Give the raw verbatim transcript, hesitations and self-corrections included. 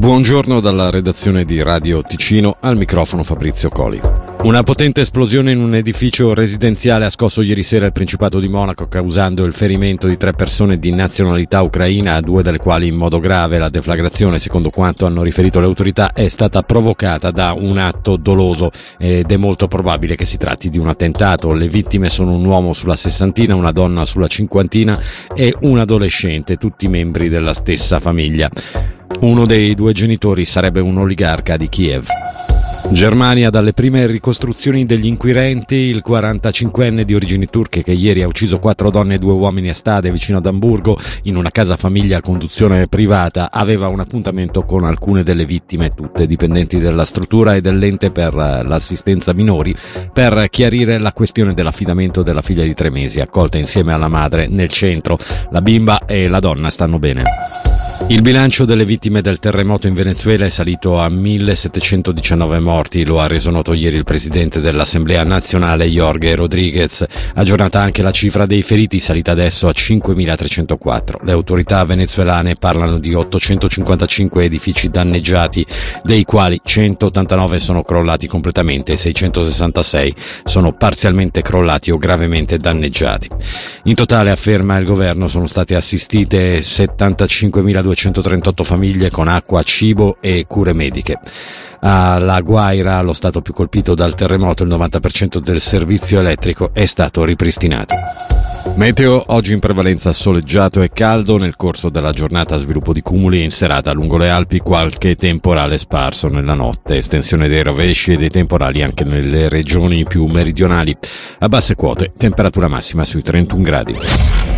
Buongiorno dalla redazione di Radio Ticino, al microfono Fabrizio Coli. Una potente esplosione in un edificio residenziale ha scosso ieri sera il Principato di Monaco, causando il ferimento di tre persone di nazionalità ucraina, due delle quali in modo grave. La deflagrazione, secondo quanto hanno riferito le autorità, è stata provocata da un atto doloso ed è molto probabile che si tratti di un attentato. Le vittime sono un uomo sulla sessantina, una donna sulla cinquantina e un adolescente, tutti membri della stessa famiglia. Uno dei due genitori sarebbe un oligarca di Kiev. Germania, dalle prime ricostruzioni degli inquirenti, il quarantacinquenne di origini turche che ieri ha ucciso quattro donne e due uomini a Stade, vicino ad Amburgo, in una casa famiglia a conduzione privata, aveva un appuntamento con alcune delle vittime, tutte dipendenti della struttura e dell'ente per l'assistenza minori, per chiarire la questione dell'affidamento della figlia di tre mesi, accolta insieme alla madre nel centro. La bimba e la donna stanno bene. Il bilancio delle vittime del terremoto in Venezuela è salito a millesettecentodiciannove morti, lo ha reso noto ieri il presidente dell'Assemblea nazionale Jorge Rodriguez. Aggiornata anche la cifra dei feriti, salita adesso a cinquemilatrecentoquattro. Le autorità venezuelane parlano di ottocentocinquantacinque edifici danneggiati, dei quali centottantanove sono crollati completamente e seicentosessantasei sono parzialmente crollati o gravemente danneggiati. In totale, afferma il governo, sono state assistite settantacinquemiladuecentotrentotto famiglie con acqua, cibo e cure mediche. Alla Guaira, lo stato più colpito dal terremoto, il novanta per cento del servizio elettrico è stato ripristinato. Meteo: oggi in prevalenza soleggiato e caldo, nel corso della giornata sviluppo di cumuli, in serata lungo le Alpi qualche temporale sparso nella notte, estensione dei rovesci e dei temporali anche nelle regioni più meridionali. A basse quote, temperatura massima sui trentuno gradi.